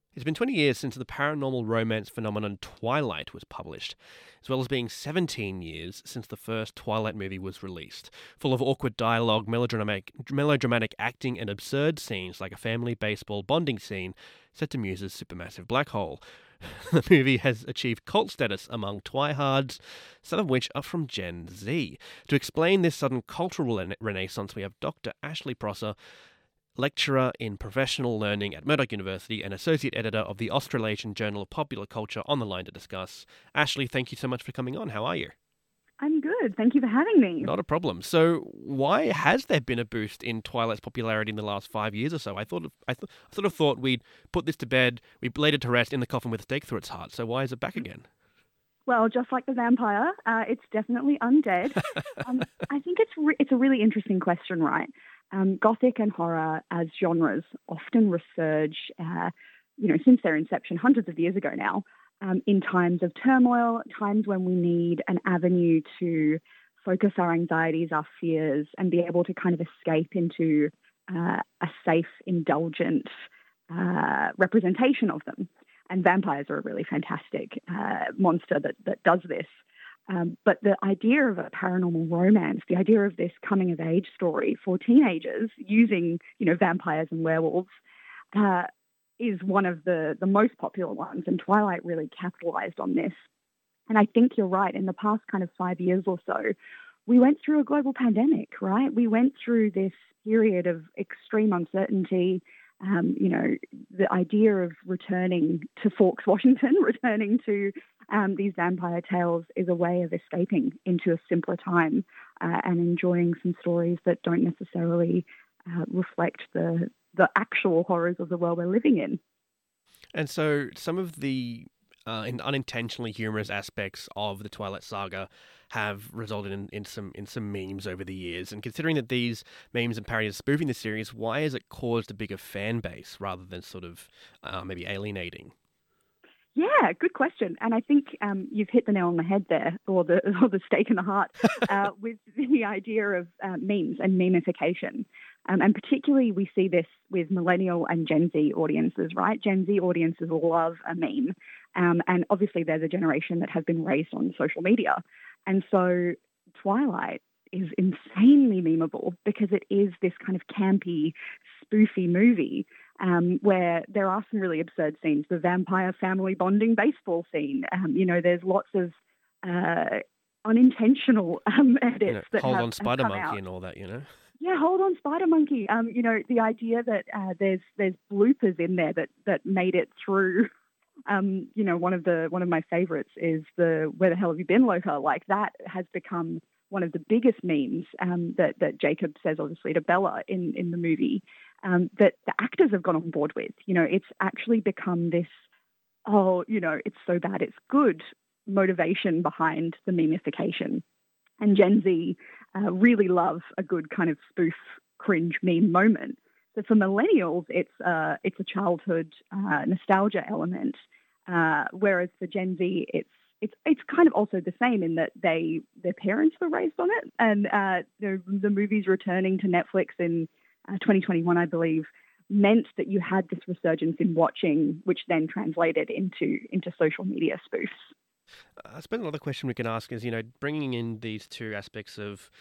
It's been 20 years since the paranormal romance phenomenon Twilight was published, as well as being 17 years since the first Twilight movie was released, full of awkward dialogue, melodramatic acting, and absurd scenes like a family baseball bonding scene set to Muse's supermassive black hole. The movie has achieved cult status among Twihards, some of which are from Gen Z. To explain this sudden cultural renaissance, we have Dr. Ashley Prosser, lecturer in professional learning at Murdoch University and associate editor of the Australasian Journal of Popular Culture, on the line to discuss. Ashley, thank you so much for coming on. How are you? I'm good. Thank you for having me. Not a problem. So, why has there been a boost in Twilight's popularity in the last 5 years or so? I sort of thought we'd put this to bed, we'd laid it to rest in the coffin with a stake through its heart. So, why is it back again? Well, just like the vampire, it's definitely undead. I think it's a really interesting question, right? Gothic and horror as genres often resurge, since their inception hundreds of years ago now, in times of turmoil, times when we need an avenue to focus our anxieties, our fears, and be able to kind of escape into a safe, indulgent representation of them. And vampires are a really fantastic monster that does this. But the idea of a paranormal romance, the idea of this coming of age story for teenagers using, vampires and werewolves, is one of the most popular ones. And Twilight really capitalized on this. And I think you're right. In the past kind of 5 years or so, we went through a global pandemic, right? We went through this period of extreme uncertainty. The idea of returning to Forks, Washington, returning to these vampire tales is a way of escaping into a simpler time and enjoying some stories that don't necessarily reflect the actual horrors of the world we're living in. And so, some of the unintentionally humorous aspects of the Twilight Saga have resulted in some memes over the years. And considering that these memes and parodies are spoofing the series, why has it caused a bigger fan base rather than sort of maybe alienating? Yeah, good question. And I think you've hit the nail on the head there, or the stake in the heart, with the idea of memes and memification. And particularly we see this with millennial and Gen Z audiences, right? Gen Z audiences love a meme. And obviously they're the generation that have been raised on social media. And so Twilight is insanely memeable because it is this kind of campy, spoofy movie where there are some really absurd scenes. The vampire family bonding baseball scene. There's lots of unintentional edits that Hold have, on, have Spider come Monkey out. and all that, Yeah, hold on, Spider Monkey. The idea that there's bloopers in there that made it through. One of my favorites is the "Where the hell have you been, Loca?" Like that has become one of the biggest memes that Jacob says, obviously, to Bella in the movie, that the actors have gone on board with. It's actually become this, it's so bad, it's good motivation behind the memification. And Gen Z really love a good kind of spoof, cringe meme moment. So for millennials, it's a childhood nostalgia element, whereas for Gen Z, it's kind of also the same in that their parents were raised on it, and the movies returning to Netflix in 2021, I believe, meant that you had this resurgence in watching, which then translated into social media spoofs. I suppose another question we can ask is, bringing in these two aspects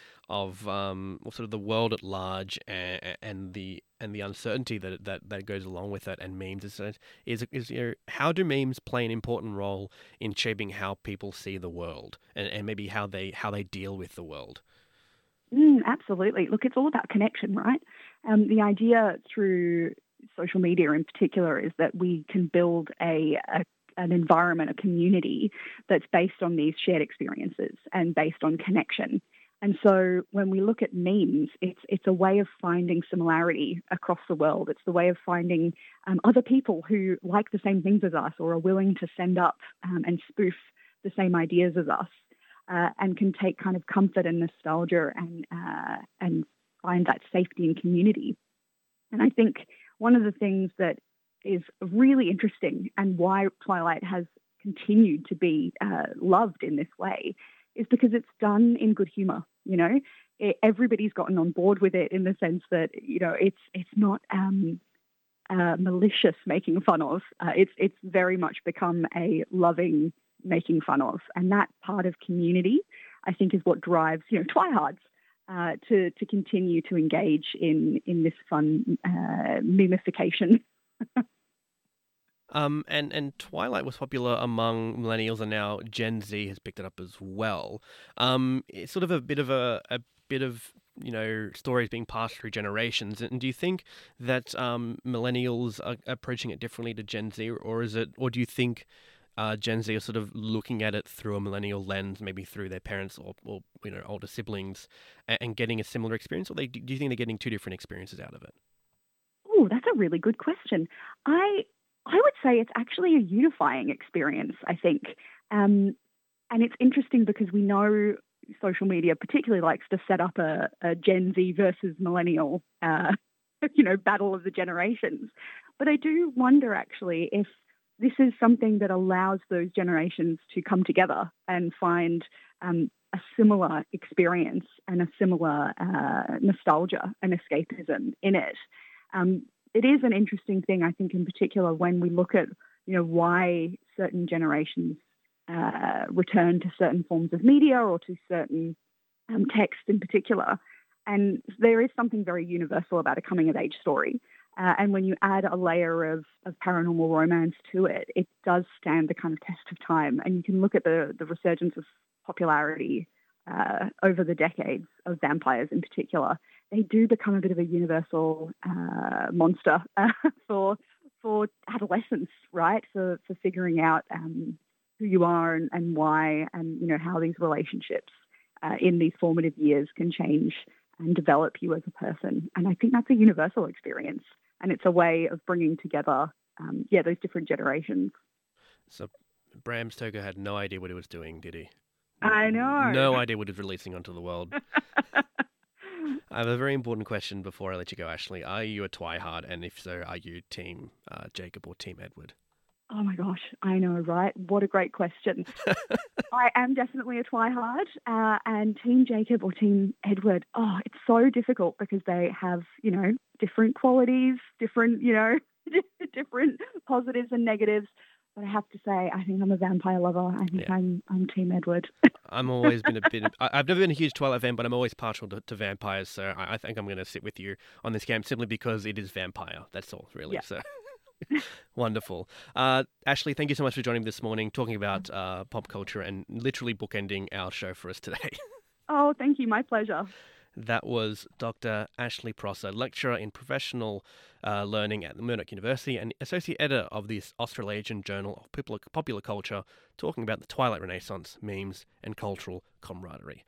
of sort of the world at large and the uncertainty that goes along with it, and memes is how do memes play an important role in shaping how people see the world and maybe how they deal with the world? Absolutely. Look, it's all about connection, right? The idea through social media in particular is that we can build an environment, a community that's based on these shared experiences and based on connection. And so when we look at memes, it's a way of finding similarity across the world. It's the way of finding other people who like the same things as us or are willing to send up and spoof the same ideas as us, and can take kind of comfort and nostalgia and find that safety and community. And I think one of the things that is really interesting and why Twilight has continued to be loved in this way is because it's done in good humor. Everybody's gotten on board with it in the sense that it's not malicious making fun of. It's very much become a loving making fun of, and that part of community, I think, is what drives twihards to continue to engage in this fun memification. And Twilight was popular among millennials, and now Gen Z has picked it up as well. It's sort of a bit of stories being passed through generations. And do you think that millennials are approaching it differently to Gen Z, or do you think Gen Z are sort of looking at it through a millennial lens, maybe through their parents or older siblings, and getting a similar experience, or do you think they're getting two different experiences out of it? Oh, that's a really good question. I would say it's actually a unifying experience, I think. And it's interesting because we know social media particularly likes to set up a Gen Z versus millennial, battle of the generations. But I do wonder, actually, if this is something that allows those generations to come together and find a similar experience and a similar nostalgia and escapism in it. It is an interesting thing, I think, in particular, when we look at, why certain generations return to certain forms of media or to certain text in particular. And there is something very universal about a coming-of-age story. And when you add a layer of paranormal romance to it, it does stand the kind of test of time. And you can look at the resurgence of popularity over the decades of vampires in particular. They do become a bit of a universal monster for adolescence, right? For figuring out who you are and why, and how these relationships in these formative years can change and develop you as a person. And I think that's a universal experience, and it's a way of bringing together, those different generations. So Bram Stoker had no idea what he was doing, did he? I know. No idea what he was releasing onto the world. I have a very important question before I let you go, Ashley. Are you a Twihard? And if so, are you Team Jacob or Team Edward? Oh my gosh, I know, right? What a great question. I am definitely a Twihard, and Team Jacob or Team Edward. Oh, it's so difficult because they have, different qualities, different, different positives and negatives. But I have to say, I think I'm a vampire lover. I think I'm Team Edward. I've always been I've never been a huge Twilight fan, but I'm always partial to vampires. So I think I'm going to sit with you on this camp simply because it is vampire. That's all, really. Yeah. So wonderful. Ashley, thank you so much for joining me this morning, talking about pop culture and literally bookending our show for us today. Oh, thank you. My pleasure. That was Dr. Ashley Prosser, lecturer in professional learning at Murdoch University and associate editor of the Australasian Journal of Popular Culture, talking about the Twilight Renaissance, memes, and cultural camaraderie.